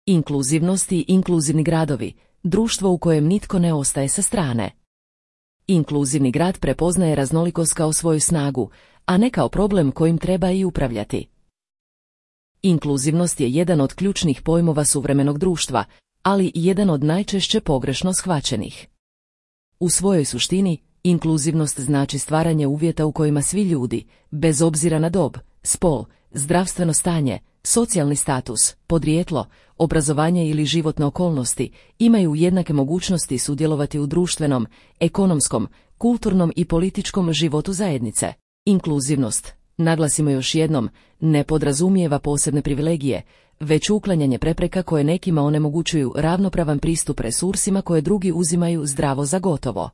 Inkluzivnost i inkluzivni gradovi, društvo u kojem nitko ne ostaje sa strane. Inkluzivni grad prepoznaje raznolikost kao svoju snagu, a ne kao problem kojim treba i upravljati. Inkluzivnost je jedan od ključnih pojmova suvremenog društva, ali i jedan od najčešće pogrešno shvaćenih. U svojoj suštini, inkluzivnost znači stvaranje uvjeta u kojima svi ljudi, bez obzira na dob, spol, zdravstveno stanje, socijalni status, podrijetlo, obrazovanje ili životne okolnosti, imaju jednake mogućnosti sudjelovati u društvenom, ekonomskom, kulturnom i političkom životu zajednice. Inkluzivnost, naglasimo još jednom, ne podrazumijeva posebne privilegije, već uklanjanje prepreka koje nekima onemogućuju ravnopravan pristup resursima koje drugi uzimaju zdravo za gotovo.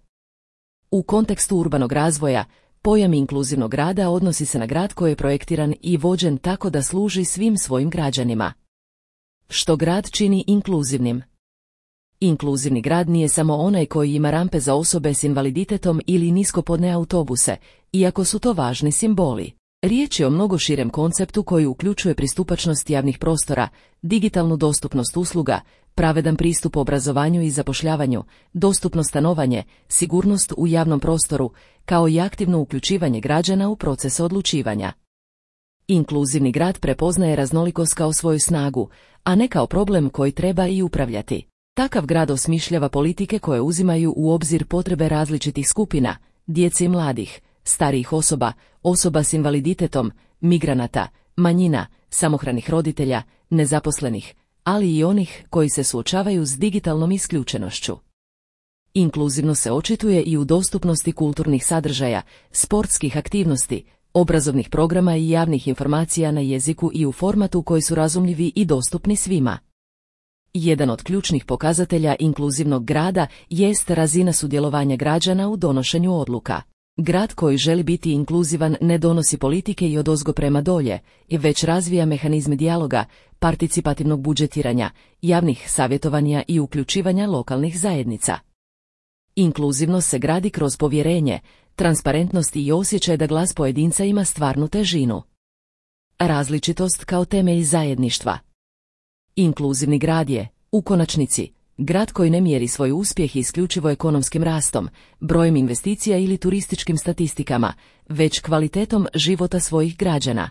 U kontekstu urbanog razvoja, pojam inkluzivnog grada odnosi se na grad koji je projektiran i vođen tako da služi svim svojim građanima. Što grad čini inkluzivnim? Inkluzivni grad nije samo onaj koji ima rampe za osobe s invaliditetom ili niskopodne autobuse, iako su to važni simboli. Riječ je o mnogo širem konceptu koji uključuje pristupačnost javnih prostora, digitalnu dostupnost usluga, pravedan pristup obrazovanju i zapošljavanju, dostupno stanovanje, sigurnost u javnom prostoru, kao i aktivno uključivanje građana u procese odlučivanja. Inkluzivni grad prepoznaje raznolikost kao svoju snagu, a ne kao problem koji treba i upravljati. Takav grad osmišljava politike koje uzimaju u obzir potrebe različitih skupina, djece i mladih, starijih osoba, osoba s invaliditetom, migranata, manjina, samohranih roditelja, nezaposlenih, ali i onih koji se suočavaju s digitalnom isključenošću. Inkluzivno se očituje i u dostupnosti kulturnih sadržaja, sportskih aktivnosti, obrazovnih programa i javnih informacija na jeziku i u formatu koji su razumljivi i dostupni svima. Jedan od ključnih pokazatelja inkluzivnog grada jest razina sudjelovanja građana u donošenju odluka. Grad koji želi biti inkluzivan ne donosi politike i odozgo prema dolje, već razvija mehanizme dijaloga, participativnog budžetiranja, javnih savjetovanja i uključivanja lokalnih zajednica. Inkluzivnost se gradi kroz povjerenje, transparentnost i osjećaj da glas pojedinca ima stvarnu težinu. Različitost kao temelj zajedništva. Inkluzivni grad je, u konačnici, grad koji ne mjeri svoj uspjeh isključivo ekonomskim rastom, brojem investicija ili turističkim statistikama, već kvalitetom života svojih građana.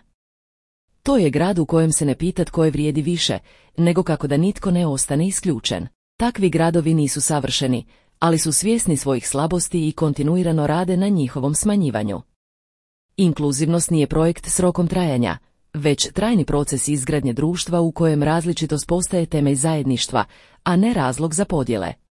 To je grad u kojem se ne pita tko je vrijedi više, nego kako da nitko ne ostane isključen. Takvi gradovi nisu savršeni, ali su svjesni svojih slabosti i kontinuirano rade na njihovom smanjivanju. Inkluzivnost nije projekt s rokom trajanja, već trajni proces izgradnje društva u kojem različitost postaje temelj zajedništva, a ne razlog za podjele.